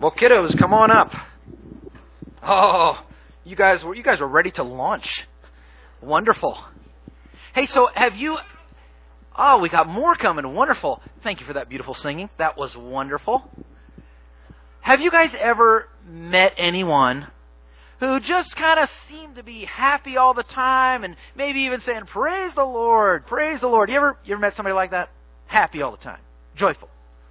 Well, kiddos, come on up. Oh, you guys were ready to launch. Wonderful. Hey, so have you... Oh, we got more coming. Wonderful. Thank you for that beautiful singing. That was wonderful. Have you guys ever met anyone who just kind of seemed to be happy all the time and maybe even saying, praise the Lord, praise the Lord? You ever met somebody like that? Happy all the time. Joyful.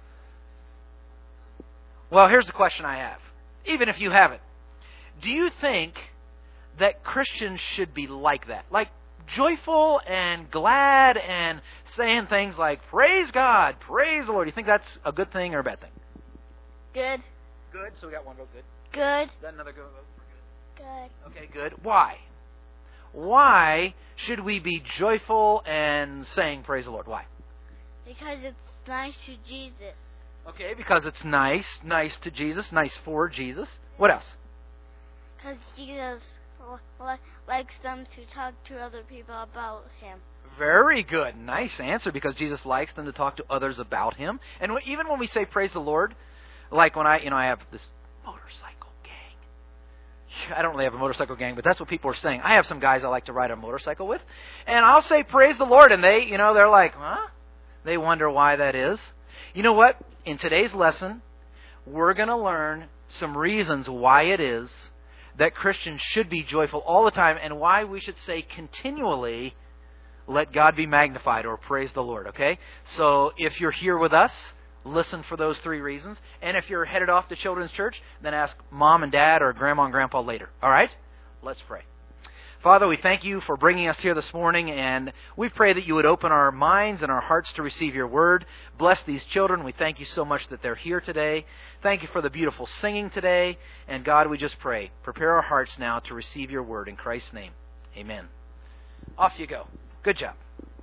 Well, here's the question I have. Even if you haven't. Do you think that Christians should be like that? Like joyful and glad and saying things like, praise God, praise the Lord. Do you think that's a good thing or a bad thing? Good. Good. So we got one vote good. Good. Is that another good vote for good? Good. Okay, good. Why? Why should we be joyful and saying praise the Lord? Why? Because it's nice to Jesus. Okay, because it's nice to Jesus, nice for Jesus. What else? Because Jesus likes them to talk to other people about Him. Very good. Nice answer, because Jesus likes them to talk to others about Him. And even when we say praise the Lord, like when I have this motorcycle gang. I don't really have a motorcycle gang, but that's what people are saying. I have some guys I like to ride a motorcycle with, and I'll say praise the Lord, and they, they're like, huh? They wonder why that is. You know what? In today's lesson, we're going to learn some reasons why it is that Christians should be joyful all the time and why we should say continually, let God be magnified, or praise the Lord, okay? So if you're here with us, listen for those 3 reasons. And if you're headed off to Children's Church, then ask Mom and Dad or Grandma and Grandpa later, all right? Let's pray. Father, we thank you for bringing us here this morning, and we pray that you would open our minds and our hearts to receive your word. Bless these children. We thank you so much that they're here today. Thank you for the beautiful singing today. And God, we just pray, prepare our hearts now to receive your word in Christ's name. Amen. Off you go. Good job.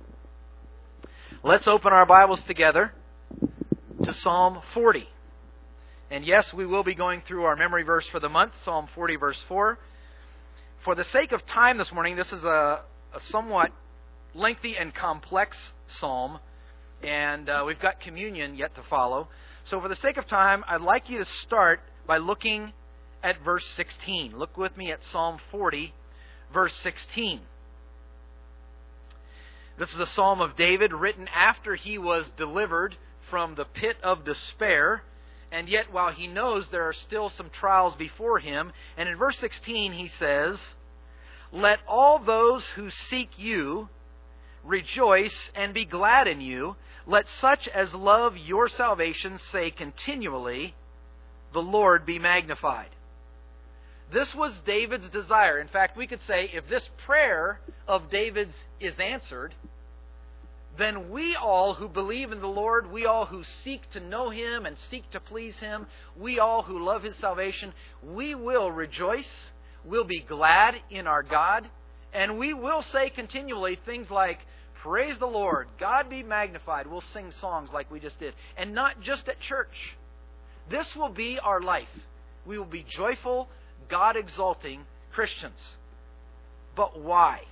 Let's open our Bibles together to Psalm 40. And yes, we will be going through our memory verse for the month, Psalm 40, verse 4. For the sake of time this morning, this is a somewhat lengthy and complex psalm, and we've got communion yet to follow. So for the sake of time, I'd like you to start by looking at verse 16. Look with me at Psalm 40, verse 16. This is a psalm of David written after he was delivered from the pit of despair, and yet while he knows there are still some trials before him. And in verse 16 he says, let all those who seek you rejoice and be glad in you. Let such as love your salvation say continually, the Lord be magnified. This was David's desire. In fact, we could say if this prayer of David's is answered, then we all who believe in the Lord, we all who seek to know Him and seek to please Him, we all who love His salvation, we will rejoice, we'll be glad in our God, and we will say continually things like, praise the Lord, God be magnified. We'll sing songs like we just did. And not just at church. This will be our life. We will be joyful, God-exalting Christians. But why?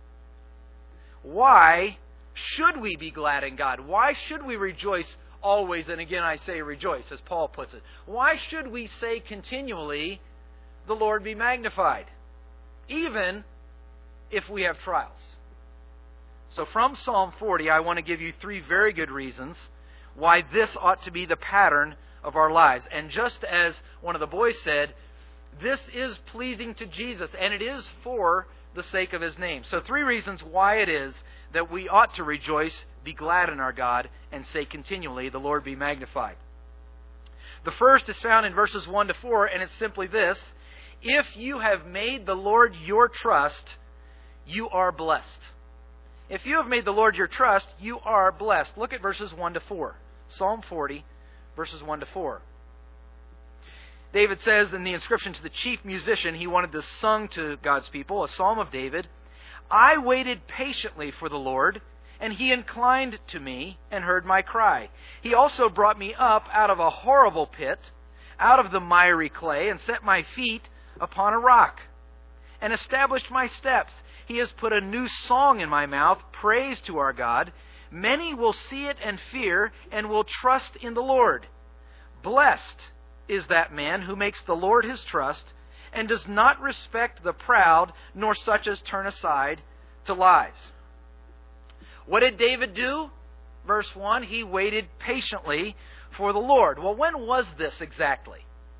Why should we be glad in God? Why should we rejoice always? And again, I say rejoice, as Paul puts it. Why should we say continually, the Lord be magnified, even if we have trials? So from Psalm 40, I want to give you 3 very good reasons why this ought to be the pattern of our lives. And just as one of the boys said, this is pleasing to Jesus, and it is for the sake of His name. So 3 reasons why it is that we ought to rejoice, be glad in our God, and say continually, the Lord be magnified. The first is found in verses 1 to 4, and it's simply this: if you have made the Lord your trust, you are blessed. If you have made the Lord your trust, you are blessed. Look at verses 1 to 4. Psalm 40, verses 1 to 4. David says in the inscription to the chief musician, he wanted this sung to God's people, a psalm of David, I waited patiently for the Lord, and He inclined to me and heard my cry. He also brought me up out of a horrible pit, out of the miry clay, and set my feet upon a rock, and established my steps. He has put a new song in my mouth, praise to our God. Many will see it and fear, and will trust in the Lord. Blessed is that man who makes the Lord his trust and does not respect the proud, nor such as turn aside to lies. What did David do? Verse 1, he waited patiently for the Lord. Well, when was this exactly?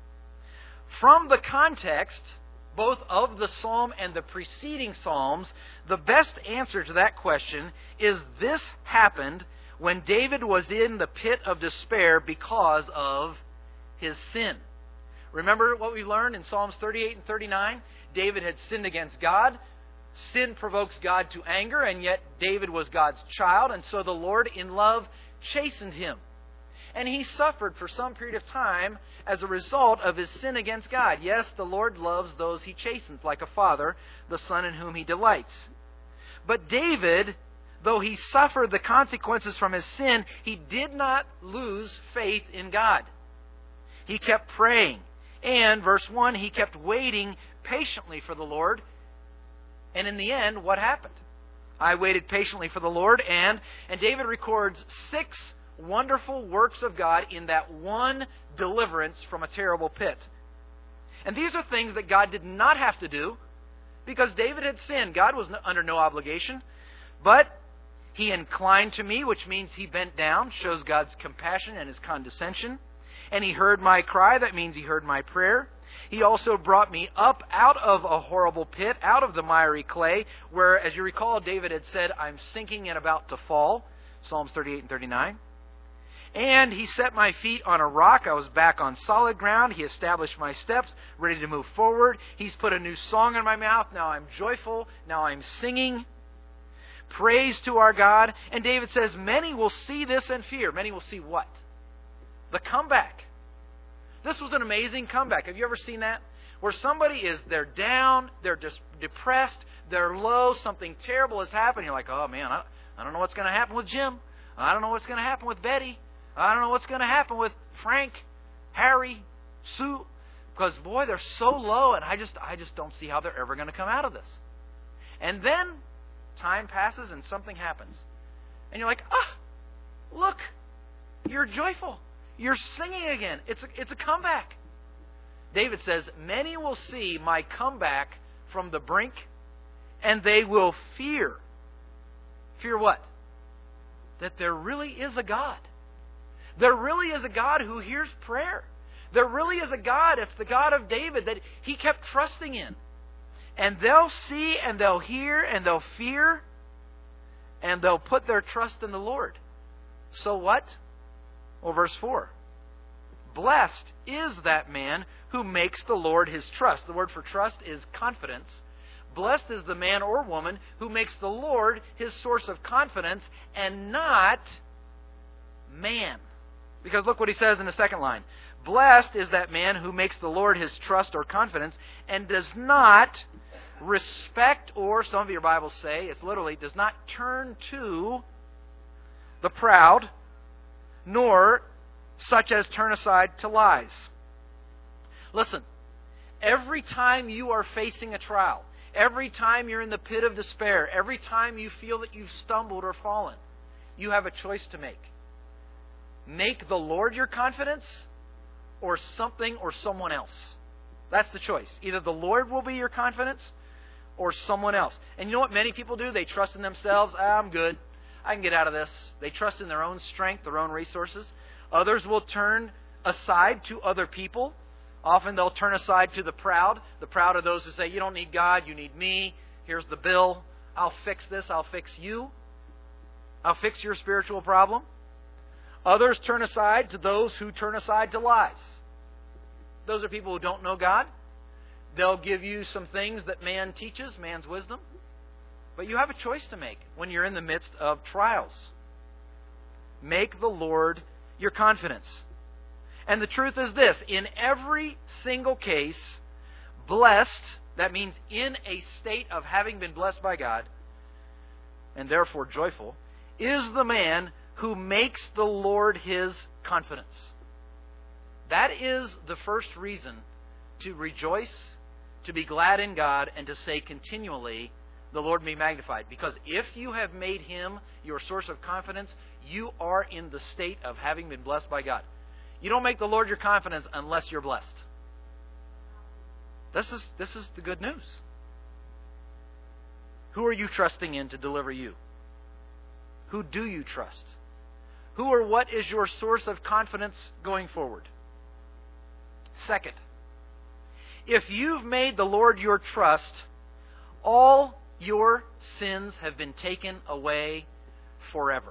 From the context, both of the psalm and the preceding psalms, the best answer to that question is this happened when David was in the pit of despair because of his sin. Remember what we learned in Psalms 38 and 39? David had sinned against God. Sin provokes God to anger, and yet David was God's child, and so the Lord in love chastened him. And he suffered for some period of time as a result of his sin against God. Yes, the Lord loves those he chastens, like a father, the son in whom he delights. But David, though he suffered the consequences from his sin, he did not lose faith in God. He kept praying. And, verse 1, he kept waiting patiently for the Lord. And in the end, what happened? I waited patiently for the Lord, and David records 6 wonderful works of God in that one deliverance from a terrible pit. And these are things that God did not have to do because David had sinned. God was under no obligation. But he inclined to me, which means he bent down, shows God's compassion and his condescension. And he heard my cry, that means he heard my prayer. He also brought me up out of a horrible pit, out of the miry clay, where, as you recall, David had said, I'm sinking and about to fall. Psalms 38 and 39. And he set my feet on a rock. I was back on solid ground. He established my steps, ready to move forward. He's put a new song in my mouth. Now I'm joyful. Now I'm singing. Praise to our God. And David says, many will see this and fear. Many will see what? The comeback. This was an amazing comeback. Have you ever seen that? Where somebody they're down, they're just depressed, they're low, something terrible has happened. You're like, oh man, I don't know what's going to happen with Jim. I don't know what's going to happen with Betty. I don't know what's going to happen with Frank, Harry, Sue. Because, boy, they're so low, and I just don't see how they're ever going to come out of this. And then time passes and something happens. And you're like, look, you're joyful. You're singing again. It's a comeback. David says, many will see my comeback from the brink, and they will fear. Fear what? That there really is a God. There really is a God who hears prayer. There really is a God, it's the God of David that he kept trusting in. And they'll see and they'll hear and they'll fear and they'll put their trust in the Lord. So what? Well, verse 4. Blessed is that man who makes the Lord his trust. The word for trust is confidence. Blessed is the man or woman who makes the Lord his source of confidence and not man. Because look what he says in the second line. Blessed is that man who makes the Lord his trust or confidence and does not respect, or some of your Bibles say, it's literally, does not turn to the proud, nor such as turn aside to lies. Listen, every time you are facing a trial, every time you're in the pit of despair, every time you feel that you've stumbled or fallen, you have a choice to make. Make the Lord your confidence or something or someone else. That's the choice. Either the Lord will be your confidence or someone else. And you know what many people do? They trust in themselves. I'm good. I can get out of this. They trust in their own strength, their own resources. Others will turn aside to other people. Often they'll turn aside to the proud. The proud are those who say, you don't need God, you need me. Here's the bill. I'll fix this. I'll fix you. I'll fix your spiritual problem. Others turn aside to those who turn aside to lies. Those are people who don't know God. They'll give you some things that man teaches, man's wisdom. But you have a choice to make when you're in the midst of trials. Make the Lord your confidence. And the truth is this, in every single case, blessed, that means in a state of having been blessed by God, and therefore joyful, is the man who makes the Lord his confidence. That is the first reason to rejoice, to be glad in God, and to say continually, the Lord be magnified. Because if you have made him your source of confidence, you are in the state of having been blessed by God. You don't make the Lord your confidence unless you're blessed. This is the good news. Who are you trusting in to deliver you? Who do you trust? Who or what is your source of confidence going forward? Second, if you've made the Lord your trust, all your sins have been taken away forever.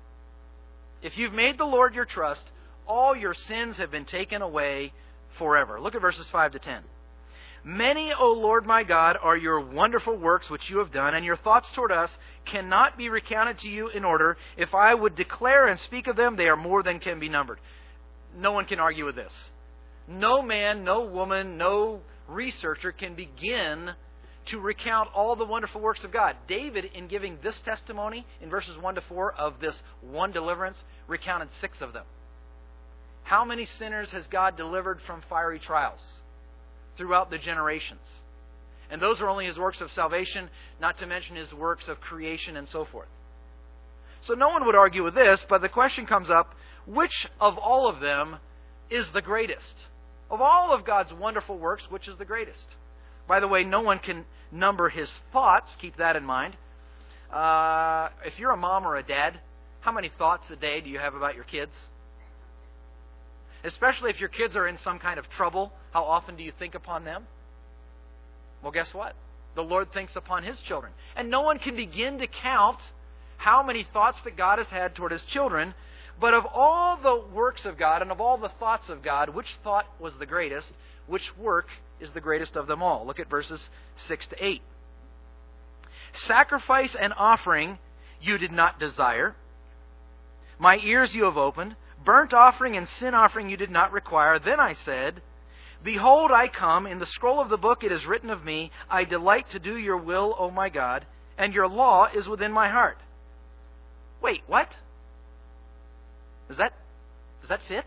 If you've made the Lord your trust, all your sins have been taken away forever. Look at verses 5 to 10. Many, O Lord my God, are your wonderful works which you have done, and your thoughts toward us cannot be recounted to you in order. If I would declare and speak of them, they are more than can be numbered. No one can argue with this. No man, no woman, no researcher can begin to recount all the wonderful works of God. David, in giving this testimony in verses 1 to 4 of this one deliverance, recounted 6 of them. How many sinners has God delivered from fiery trials throughout the generations? And those are only His works of salvation, not to mention His works of creation and so forth. So no one would argue with this, but the question comes up, which of all of them is the greatest? Of all of God's wonderful works, which is the greatest? By the way, no one can number His thoughts. Keep that in mind. If you're a mom or a dad, how many thoughts a day do you have about your kids? Especially if your kids are in some kind of trouble, how often do you think upon them? Well, guess what? The Lord thinks upon His children. And no one can begin to count how many thoughts that God has had toward His children. But of all the works of God and of all the thoughts of God, which thought was the greatest? Which work is the greatest of them all? Look at verses 6 to 8. Sacrifice and offering you did not desire. My ears you have opened. Burnt offering and sin offering you did not require. Then I said, Behold, I come. In the scroll of the book it is written of me, I delight to do your will, O my God, and your law is within my heart. Wait, what? Does that fit?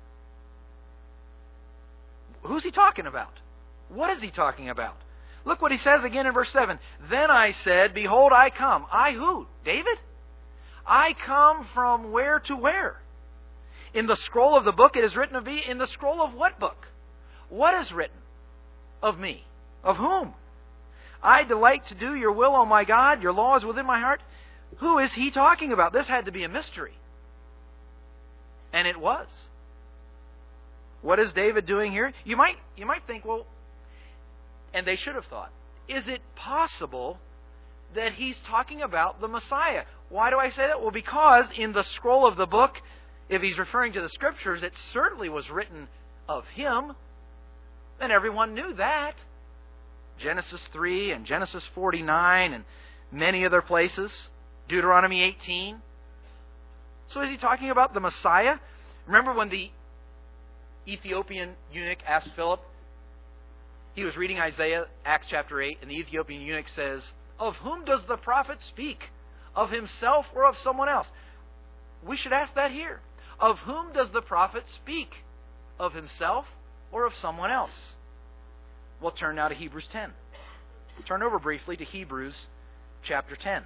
Who's he talking about? What is he talking about? Look what he says again in verse 7. Then I said, Behold, I come. I who? David? I come from where to where? In the scroll of the book it is written of me. In the scroll of what book? What is written of me? Of whom? I delight to do your will, O my God. Your law is within my heart. Who is he talking about? This had to be a mystery. And it was. What is David doing here? You might think, well, and they should have thought, is it possible that he's talking about the Messiah? Why do I say that? Well, because in the scroll of the book, if he's referring to the Scriptures, it certainly was written of him, and everyone knew that. Genesis 3 and Genesis 49 and many other places. Deuteronomy 18. So is he talking about the Messiah? Remember when the Ethiopian eunuch asked Philip, he was reading Isaiah, Acts chapter 8, and the Ethiopian eunuch says, Of whom does the prophet speak? Of himself or of someone else? We should ask that here. Of whom does the prophet speak? Of himself or of someone else? We'll turn now to Hebrews 10. Turn over briefly to Hebrews chapter 10.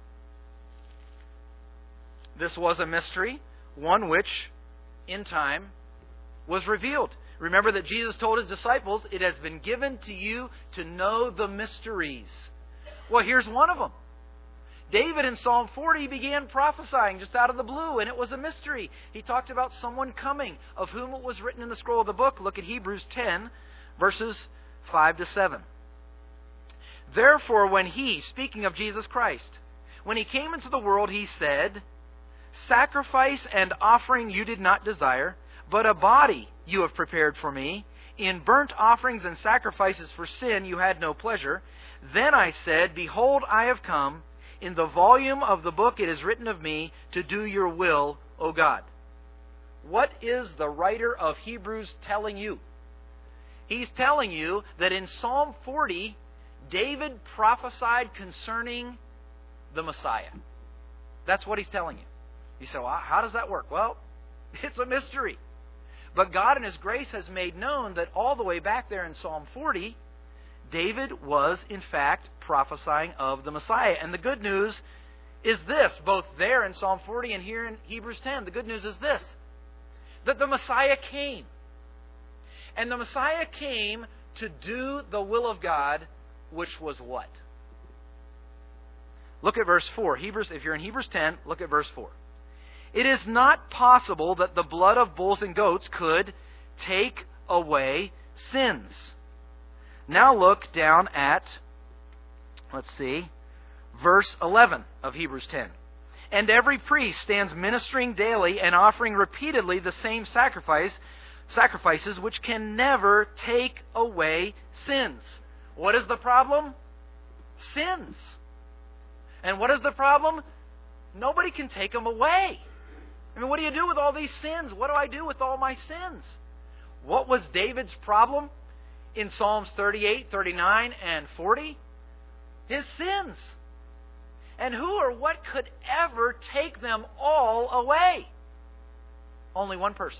This was a mystery, one which, in time, was revealed. Remember that Jesus told His disciples, It has been given to you to know the mysteries. Well, here's one of them. David in Psalm 40 began prophesying just out of the blue, and it was a mystery. He talked about someone coming, of whom it was written in the scroll of the book. Look at Hebrews 10, verses 5 to 7. Therefore, when He, speaking of Jesus Christ, when He came into the world, He said, Sacrifice and offering you did not desire, but a body you have prepared for me. In burnt offerings and sacrifices for sin you had no pleasure. Then I said, Behold, I have come. In the volume of the book it is written of me to do your will, O God. What is the writer of Hebrews telling you? He's telling you that in Psalm 40, David prophesied concerning the Messiah. That's what he's telling you. You say, well, how does that work? Well, it's a mystery. But God in His grace has made known that all the way back there in Psalm 40, David was, in fact, prophesying of the Messiah. And the good news is this, both there in Psalm 40 and here in Hebrews 10. The good news is this, that the Messiah came. And the Messiah came to do the will of God, which was what? Look at verse 4. If you're in Hebrews 10, look at verse 4. It is not possible that the blood of bulls and goats could take away sins. Now look down at, verse 11 of Hebrews 10. And every priest stands ministering daily and offering repeatedly the same sacrifices which can never take away sins. What is the problem? Sins. And what is the problem? Nobody can take them away. I mean, what do you do with all these sins? What do I do with all my sins? What was David's problem in Psalms 38, 39, and 40? His sins. And who or what could ever take them all away? Only one person.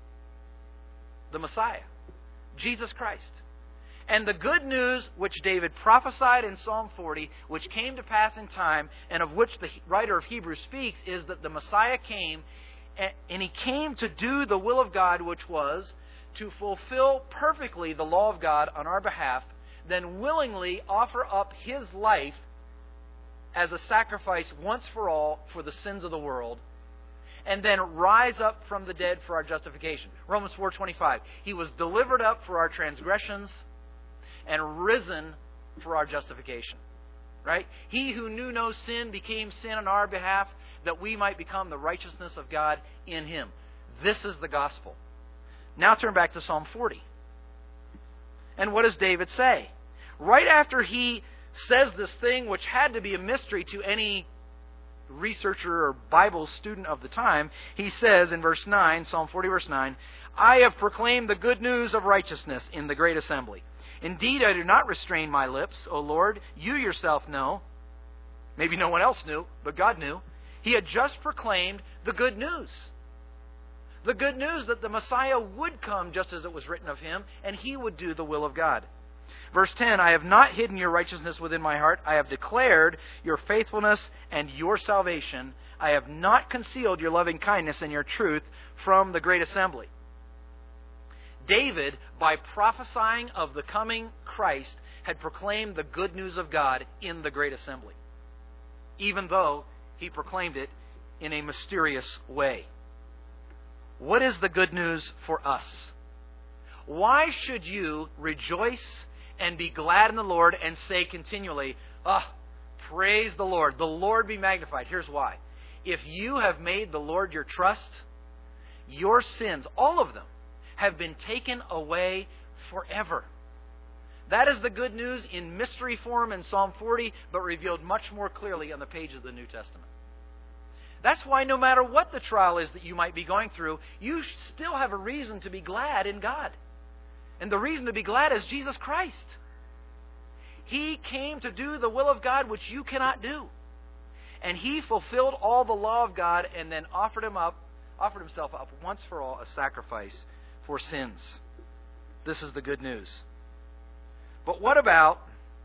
The Messiah. Jesus Christ. And the good news which David prophesied in Psalm 40, which came to pass in time, and of which the writer of Hebrews speaks, is that the Messiah came, and He came to do the will of God, which was to fulfill perfectly the law of God on our behalf, then willingly offer up His life as a sacrifice once for all for the sins of the world, and then rise up from the dead for our justification. Romans 4:25. He was delivered up for our transgressions and risen for our justification. Right? He who knew no sin became sin on our behalf, that we might become the righteousness of God in Him. This is the gospel. Now turn back to Psalm 40. And what does David say? Right after he says this thing which had to be a mystery to any researcher or Bible student of the time, he says in verse 9, Psalm 40 verse 9, I have proclaimed the good news of righteousness in the great assembly. Indeed, I do not restrain my lips, O Lord. You yourself know. Maybe no one else knew, but God knew. He had just proclaimed the good news. The good news that the Messiah would come just as it was written of Him, and He would do the will of God. Verse 10, I have not hidden your righteousness within my heart. I have declared your faithfulness and your salvation. I have not concealed your loving kindness and your truth from the great assembly. David, by prophesying of the coming Christ, had proclaimed the good news of God in the great assembly, even though he proclaimed it in a mysterious way. What is the good news for us? Why should you rejoice and be glad in the Lord and say continually, praise the Lord. The Lord be magnified. Here's why. If you have made the Lord your trust, your sins, all of them, have been taken away forever. That is the good news in mystery form in Psalm 40, but revealed much more clearly on the pages of the New Testament. That's why no matter what the trial is that you might be going through, you still have a reason to be glad in God. And the reason to be glad is Jesus Christ. He came to do the will of God which you cannot do. And He fulfilled all the law of God and then offered Himself up once for all, a sacrifice for sins. This is the good news. But what about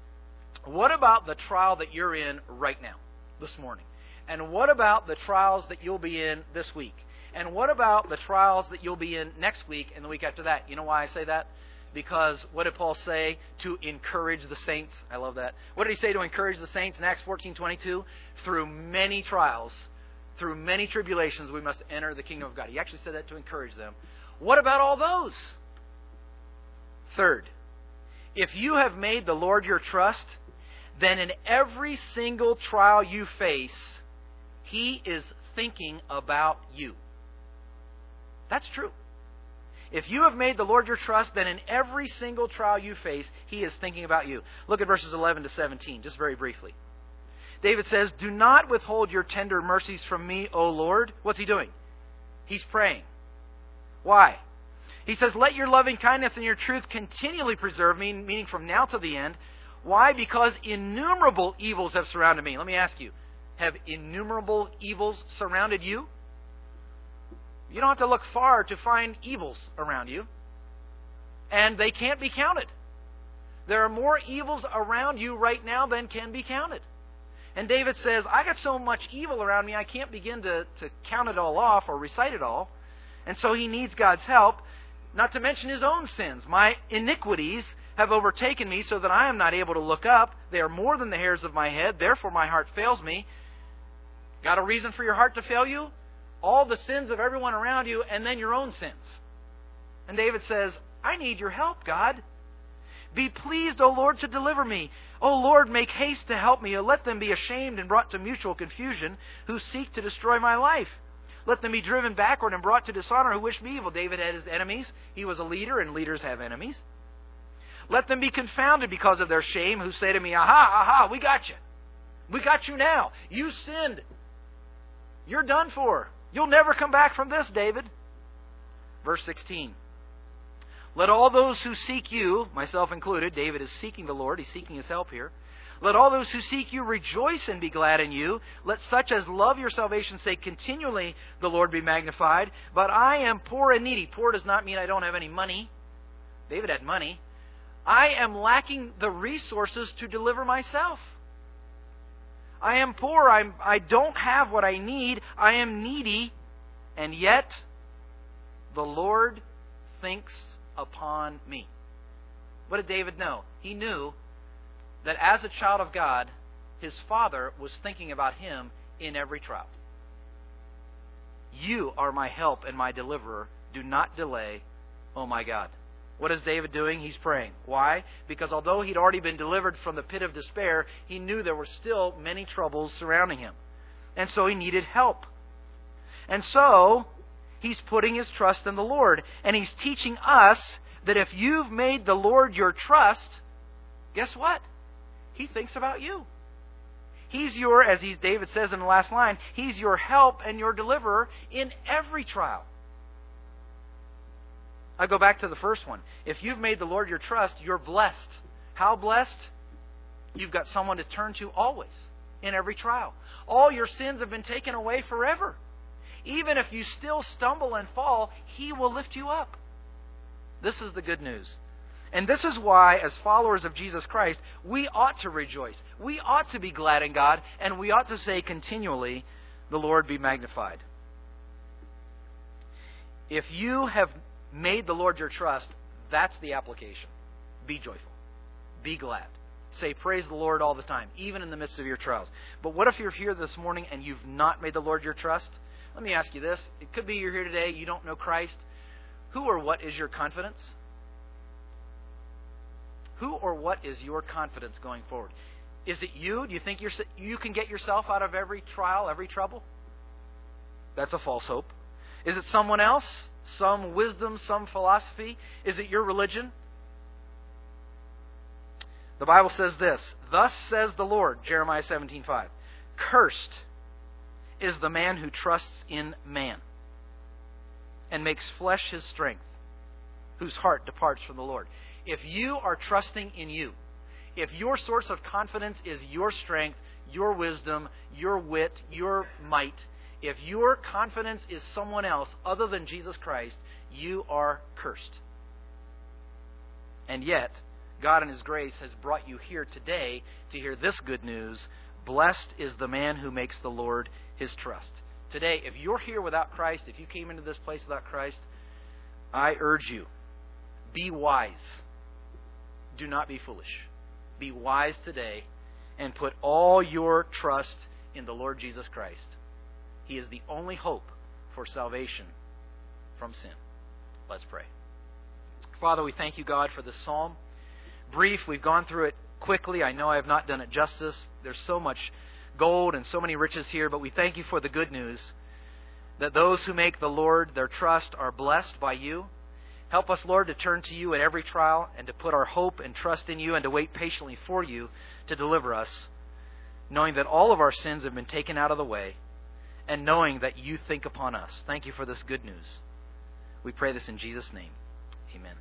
the trial that you're in right now, this morning? And what about the trials that you'll be in this week? And what about the trials that you'll be in next week and the week after that? You know why I say that? Because what did Paul say? To encourage the saints. I love that. What did he say to encourage the saints in Acts 14:22? Through many trials, through many tribulations, we must enter the kingdom of God. He actually said that to encourage them. What about all those? Third, if you have made the Lord your trust, then in every single trial you face, He is thinking about you. That's true. If you have made the Lord your trust, then in every single trial you face, He is thinking about you. Look at verses 11 to 17, just very briefly. David says, do not withhold your tender mercies from me, O Lord. What's he doing? He's praying. Why? He says, let your loving kindness and your truth continually preserve me, meaning from now to the end. Why? Because innumerable evils have surrounded me. Let me ask you, have innumerable evils surrounded you? You don't have to look far to find evils around you. And they can't be counted. There are more evils around you right now than can be counted. And David says, I got so much evil around me, I can't begin to count it all off or recite it all. And so he needs God's help, not to mention his own sins. My iniquities have overtaken me so that I am not able to look up. They are more than the hairs of my head. Therefore my heart fails me. Got a reason for your heart to fail you? All the sins of everyone around you and then your own sins. And David says, I need your help, God. Be pleased, O Lord, to deliver me. O Lord, make haste to help me. Let them be ashamed and brought to mutual confusion who seek to destroy my life. Let them be driven backward and brought to dishonor who wish me evil. David had his enemies. He was a leader, and leaders have enemies. Let them be confounded because of their shame who say to me, aha, aha, we got you. We got you now. You sinned. You're done for. You'll never come back from this, David. Verse 16. Let all those who seek you, myself included, David is seeking the Lord. He's seeking his help here. Let all those who seek you rejoice and be glad in you. Let such as love your salvation say continually, the Lord be magnified. But I am poor and needy. Poor does not mean I don't have any money. David had money. I am lacking the resources to deliver myself. I am poor. I don't have what I need. I am needy. And yet, the Lord thinks upon me. What did David know? He knew that as a child of God, his Father was thinking about him in every trial. You are my help and my deliverer. Do not delay, oh my God. What is David doing? He's praying. Why? Because although he'd already been delivered from the pit of despair, he knew there were still many troubles surrounding him. And so he needed help. And so he's putting his trust in the Lord. And he's teaching us that if you've made the Lord your trust, guess what? He thinks about you. He's your, as David says in the last line, He's your help and your deliverer in every trial. I go back to the first one. If you've made the Lord your trust, you're blessed. How blessed? You've got someone to turn to always, in every trial. All your sins have been taken away forever. Even if you still stumble and fall, He will lift you up. This is the good news. And this is why, as followers of Jesus Christ, we ought to rejoice. We ought to be glad in God, and we ought to say continually, the Lord be magnified. If you have made the Lord your trust, that's the application. Be joyful. Be glad. Say praise the Lord all the time, even in the midst of your trials. But what if you're here this morning and you've not made the Lord your trust? Let me ask you this. It could be you're here today, you don't know Christ. Who or what is your confidence? Who or what is your confidence going forward? Is it you? Do you think you can get yourself out of every trial, every trouble? That's a false hope. Is it someone else? Some wisdom, some philosophy? Is it your religion? The Bible says this, thus says the Lord, Jeremiah 17:5, cursed is the man who trusts in man and makes flesh his strength, whose heart departs from the Lord. If you are trusting in you, if your source of confidence is your strength, your wisdom, your wit, your might, if your confidence is someone else other than Jesus Christ, you are cursed. And yet, God in His grace has brought you here today to hear this good news. Blessed is the man who makes the Lord his trust. Today, if you're here without Christ, if you came into this place without Christ, I urge you, be wise. Do not be foolish. Be wise today and put all your trust in the Lord Jesus Christ. He is the only hope for salvation from sin. Let's pray. Father, we thank you, God, for this psalm. Brief, we've gone through it quickly. I know I have not done it justice. There's so much gold and so many riches here, but we thank you for the good news that those who make the Lord their trust are blessed by you. Help us, Lord, to turn to you in every trial and to put our hope and trust in you and to wait patiently for you to deliver us, knowing that all of our sins have been taken out of the way and knowing that you think upon us. Thank you for this good news. We pray this in Jesus' name. Amen.